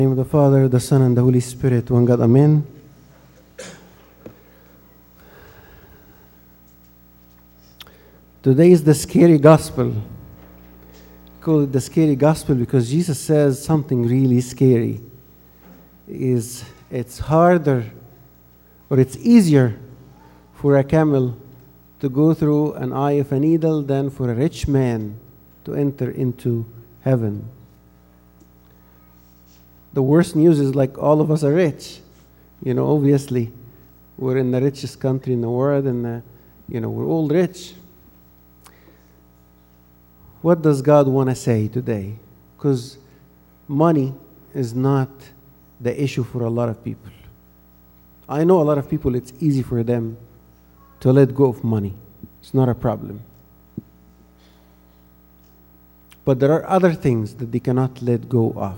In the name of the Father, the Son, and the Holy Spirit, one God, Amen. Today is the scary gospel. I call it the scary gospel because Jesus says something really scary. It's harder, or it's easier for a camel to go through an eye of a needle than for a rich man to enter into heaven. The worst news is like all of us are rich. Obviously, we're in the richest country in the world, and we're all rich. What does God want to say today? Because money is not the issue for a lot of people. I know a lot of people, it's easy for them to let go of money. It's not a problem. But there are other things that they cannot let go of.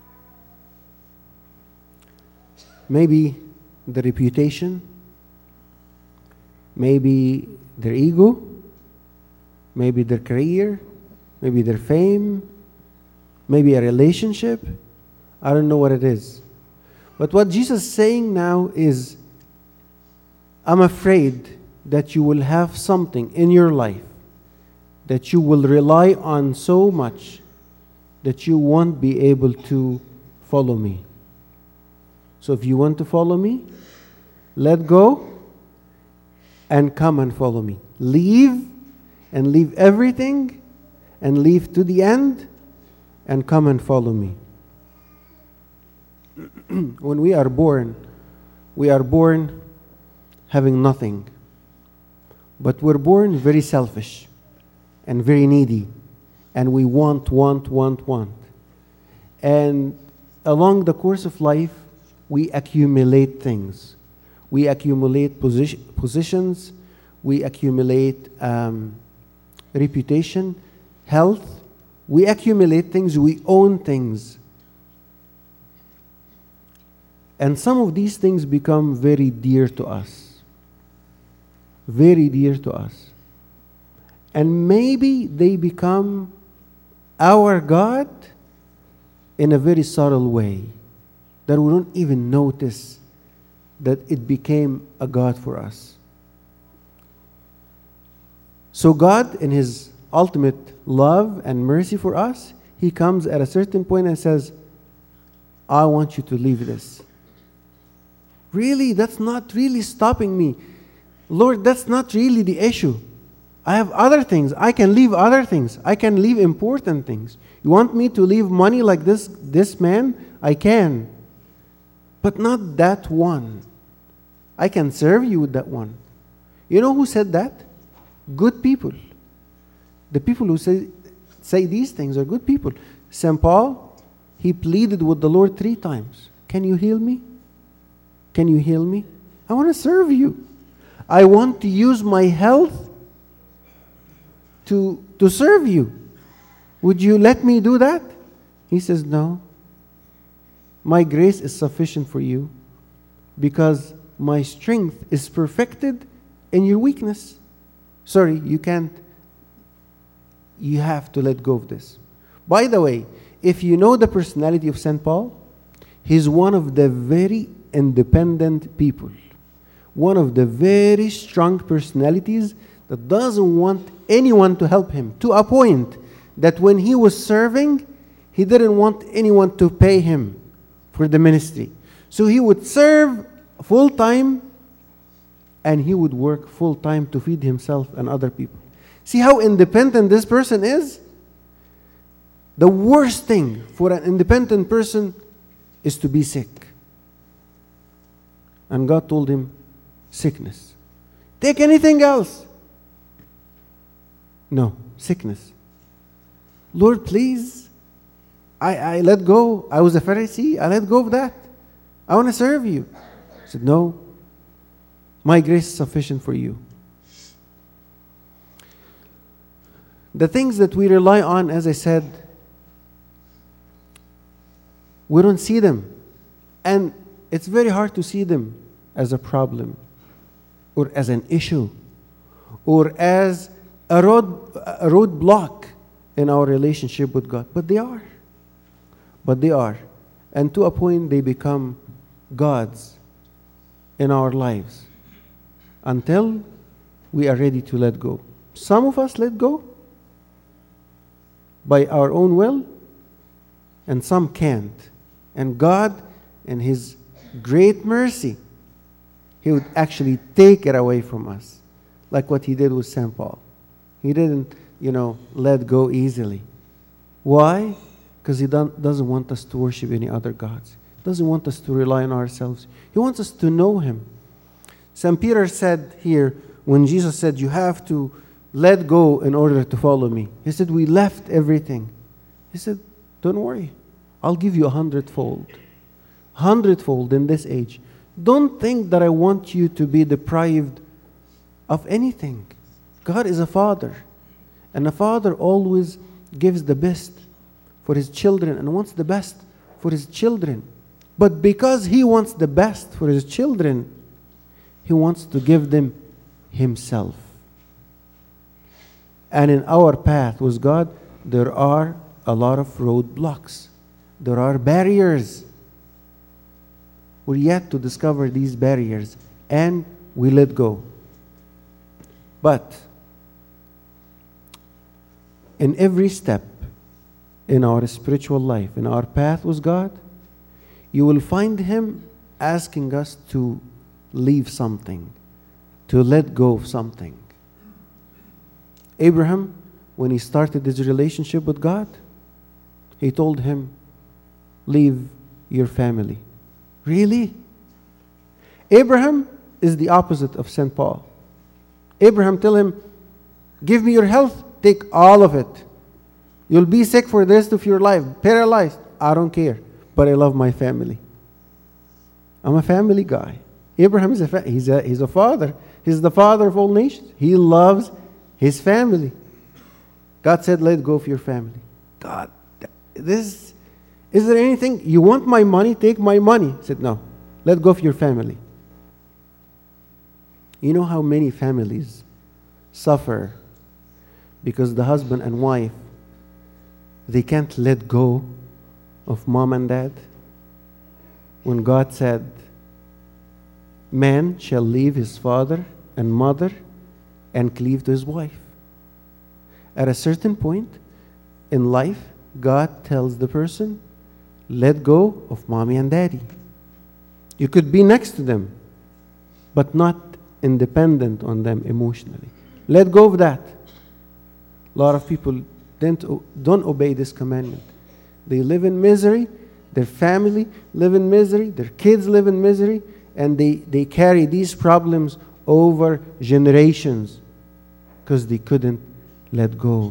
Maybe the reputation, maybe their ego, maybe their career, maybe their fame, maybe a relationship. I don't know what it is. But what Jesus is saying now is, I'm afraid that you will have something in your life that you will rely on so much that you won't be able to follow me. So if you want to follow me, let go and come and follow me. Leave everything and leave to the end and come and follow me. When we are born having nothing. But we're born very selfish and very needy. And we want. And along the course of life, we accumulate things. We accumulate positions. We accumulate reputation, health. We accumulate things. We own things. And some of these things become very dear to us. Very dear to us. And maybe they become our God in a very subtle way, that we don't even notice that it became a God for us. So God, in His ultimate love and mercy for us, He comes at a certain point and says, I want you to leave this. Really? That's not really stopping me. Lord, that's not really the issue. I have other things. I can leave other things. I can leave important things. You want me to leave money like this man? I can. But not that one. I can serve you with that one. You know who said that? Good people. The people who say these things are good people. St. Paul, he pleaded with the Lord 3 times. Can you heal me? Can you heal me? I want to serve you. I want to use my health to serve you. Would you let me do that? He says, no. My grace is sufficient for you because my strength is perfected in your weakness. Sorry, you can't. You have to let go of this. By the way, if you know the personality of St. Paul, he's one of the very independent people. One of the very strong personalities that doesn't want anyone to help him, to a point that when he was serving, he didn't want anyone to pay him for the ministry. So he would serve full-time and he would work full-time to feed himself and other people. See how independent this person is? The worst thing for an independent person is to be sick. And God told him, sickness. Take anything else. No, sickness. Lord, please, I let go. I was a Pharisee. I let go of that. I want to serve you. He said, no, my grace is sufficient for you. The things that we rely on, as I said, we don't see them. And it's very hard to see them as a problem or as an issue or as a roadblock in our relationship with God. But they are. and to a point they become gods in our lives until we are ready to let go. Some of us let go by our own will, and some can't. And God, in His great mercy, He would actually take it away from us, like what He did with St. Paul. He didn't, let go easily. Why? Because He doesn't want us to worship any other gods. He doesn't want us to rely on ourselves. He wants us to know Him. St. Peter said here, when Jesus said, you have to let go in order to follow me. He said, we left everything. He said, don't worry. I'll give you 100-fold. 100-fold in this age. Don't think that I want you to be deprived of anything. God is a father. And a father always gives the best for his children and wants the best for his children. But because He wants the best for His children, He wants to give them Himself. And in our path with God, there are a lot of roadblocks. There are barriers. We're yet to discover these barriers, and we let go. But in every step in our spiritual life, in our path with God, you will find Him asking us to leave something, to let go of something. Abraham, when he started his relationship with God, He told him, leave your family. Really? Abraham is the opposite of St. Paul. Abraham tell him, give me your health, take all of it. You'll be sick for the rest of your life, paralyzed. I don't care, but I love my family. I'm a family guy. Abraham is he's a father. He's the father of all nations. He loves his family. God said, let go of your family. God, is there anything? You want my money? Take my money. He said, no, let go of your family. You know how many families suffer because the husband and wife, they can't let go of mom and dad? When God said, man shall leave his father and mother and cleave to his wife. At a certain point in life, God tells the person, let go of mommy and daddy. You could be next to them, but not independent on them emotionally. Let go of that. A lot of people don't obey this commandment. They live in misery, their family live in misery, their kids live in misery, and they carry these problems over generations because they couldn't let go.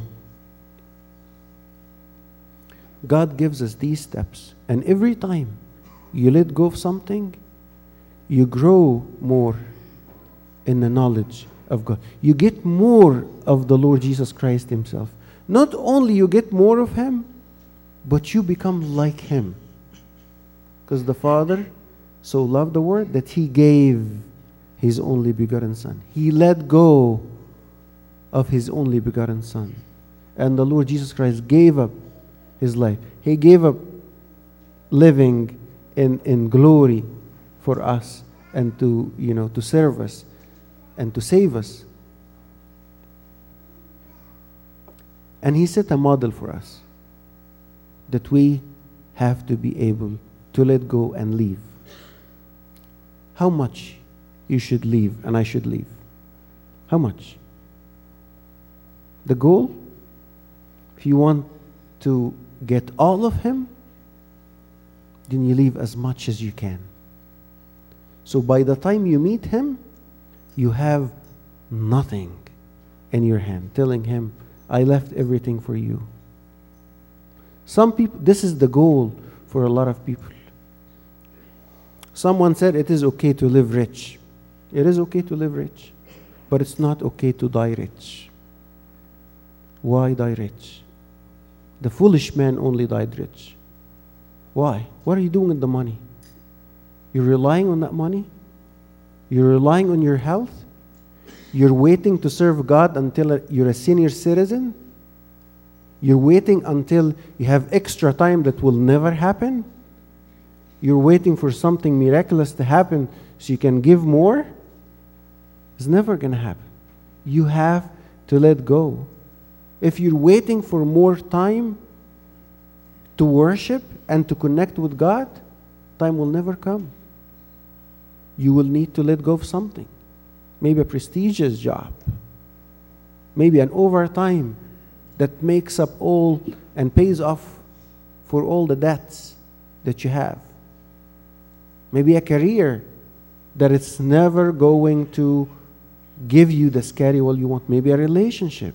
God gives us these steps, and every time you let go of something, you grow more in the knowledge of God. You get more of the Lord Jesus Christ Himself. Not only you get more of Him, but you become like Him. Because the Father so loved the world that He gave His only begotten Son. He let go of His only begotten Son. And the Lord Jesus Christ gave up His life. He gave up living in glory for us and to serve us and to save us. And He set a model for us that we have to be able to let go and leave. How much you should leave and I should leave? How much? The goal, if you want to get all of Him, then you leave as much as you can. So by the time you meet Him, you have nothing in your hand, telling Him, I left everything for you. Some people, this is the goal for a lot of people. Someone said it is okay to live rich. It is okay to live rich, but it's not okay to die rich. Why die rich? The foolish man only died rich. Why? What are you doing with the money? You're relying on that money? You're relying on your health? You're waiting to serve God until you're a senior citizen? You're waiting until you have extra time that will never happen? you're waiting for something miraculous to happen so you can give more, it's never going to happen. You have to let go. If you're waiting for more time to worship and to connect with God, time will never come. You will need to let go of something. Maybe a prestigious job. Maybe an overtime that makes up all and pays off for all the debts that you have. Maybe a career that it's never going to give you the schedule you want. Maybe a relationship.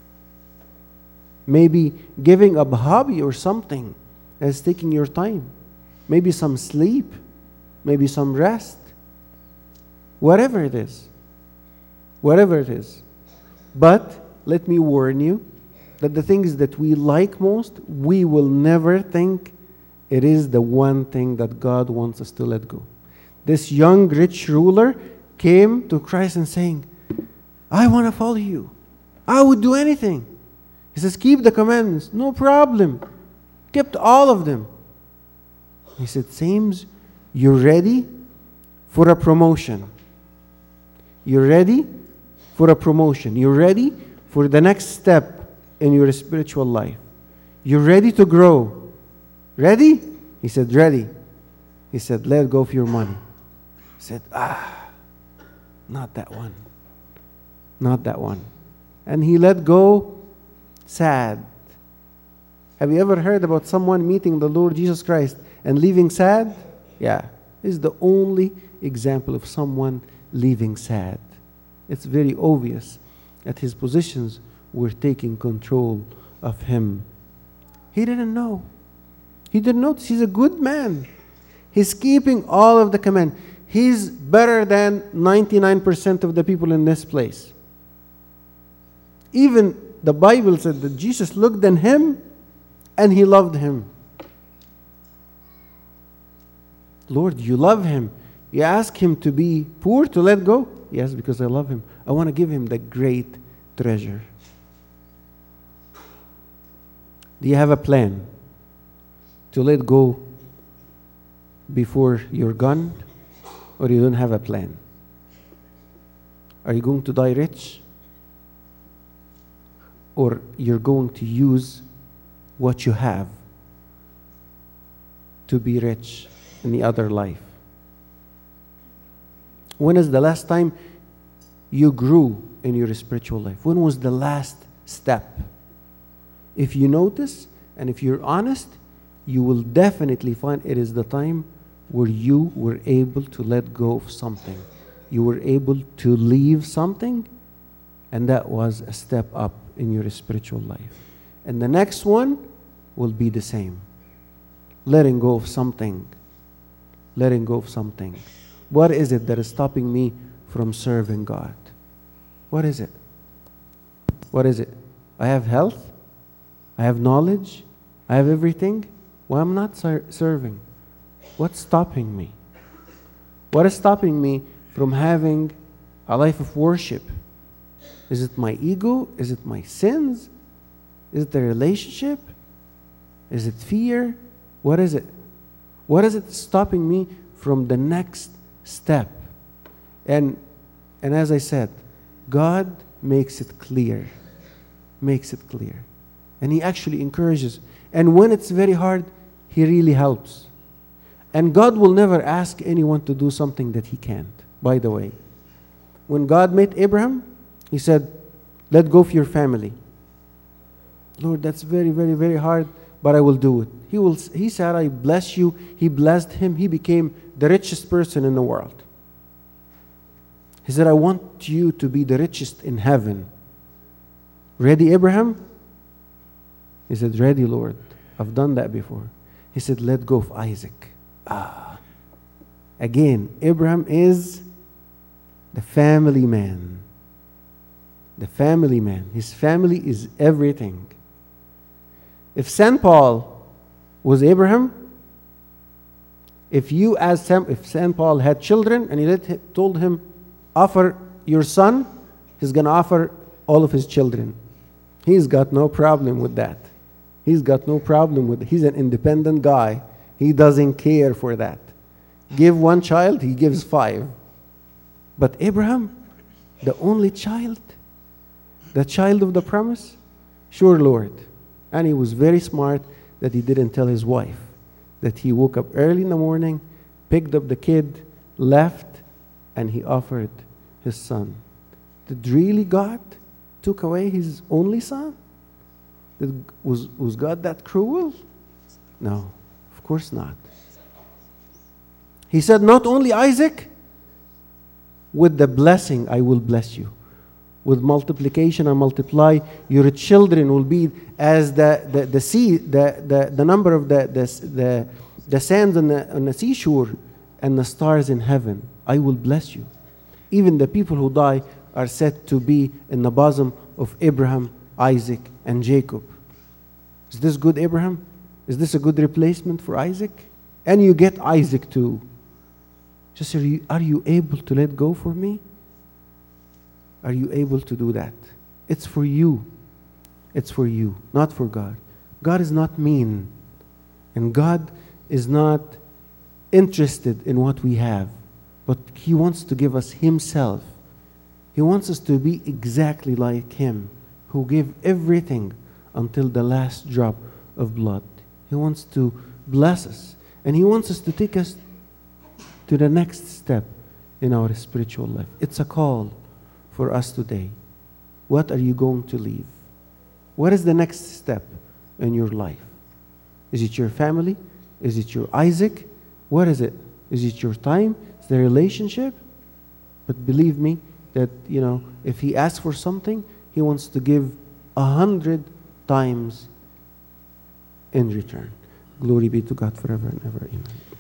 Maybe giving up a hobby or something that's taking your time. Maybe some sleep. Maybe some rest. Whatever it is. Whatever it is. But let me warn you that the things that we like most, we will never think it is the one thing that God wants us to let go. This young rich ruler came to Christ and saying, I want to follow you. I would do anything. He says, keep the commandments. No problem. Kept all of them. He said, seems you're ready for a promotion. You're ready for a promotion. You're ready for the next step in your spiritual life. You're ready to grow. Ready? He said, ready. He said, let go of your money. He said, not that one. Not that one. And he let go sad. Have you ever heard about someone meeting the Lord Jesus Christ and leaving sad? Yeah. This is the only example of someone leaving sad. It's very obvious that his positions were taking control of him. He didn't know. He didn't notice. He's a good man. He's keeping all of the command. He's better than 99% of the people in this place. Even the Bible said that Jesus looked at him and he loved him. Lord, you love him. You ask him to be poor, to let go? Yes, because I love him. I want to give him the great treasure. Do you have a plan to let go before you're gone? Or you don't have a plan? Are you going to die rich? Or you're going to use what you have to be rich in the other life? When is the last time you grew in your spiritual life? When was the last step? If you notice and if you're honest, you will definitely find it is the time where you were able to let go of something. You were able to leave something, and that was a step up in your spiritual life. And the next one will be the same. Letting go of something. Letting go of something. What is it that is stopping me from serving God? What is it? What is it? I have health. I have knowledge. I have everything. Why am I not serving? What's stopping me? What is stopping me from having a life of worship? Is it my ego? Is it my sins? Is it the relationship? Is it fear? What is it? What is it stopping me from the next step? And as I said, God makes it clear. Makes it clear. And He actually encourages. And when it's very hard, He really helps. And God will never ask anyone to do something that He can't, by the way. When God met Abraham, He said, let go of your family. Lord, that's very, very, very hard, but I will do it. He said, I bless you. He blessed him. He became the richest person in the world. He said, I want you to be the richest in heaven. Ready, Abraham? He said, ready, Lord. I've done that before. He said, let go of Isaac. Again, Abraham is the family man. The family man. His family is everything. If St. Paul was Abraham, if St. Paul had children and he told him, offer your son, he's going to offer all of his children. He's got no problem with that. He's got no problem with it. He's an independent guy. He doesn't care for that. Give one child, he gives 5. But Abraham, the only child, the child of the promise, sure, Lord. And he was very smart that he didn't tell his wife, that he woke up early in the morning, picked up the kid, left, and he offered his son. Did really God took away his only son? Was God that cruel? No, of course not. He said, not only Isaac, with the blessing I will bless you. With multiplication I multiply, your children will be as the sea, the number of the sands on the seashore and the stars in heaven. I will bless you. Even the people who die are said to be in the bosom of Abraham, Isaac, and Jacob. Is this good, Abraham? Is this a good replacement for Isaac? And you get Isaac too. Just are you able to let go for me? Are you able to do that? It's for you. It's for you, not for God. God is not mean. And God is not interested in what we have. But He wants to give us Himself. He wants us to be exactly like Him, who gave everything until the last drop of blood. He wants to bless us. And He wants us to take us to the next step in our spiritual life. It's a call for us today. What are you going to leave? What is the next step in your life? Is it your family? Is it your Isaac? What is it? Is it your time? Is it a relationship? But believe me that, if He asks for something, He wants to give 100 times in return. Glory be to God forever and ever. Amen.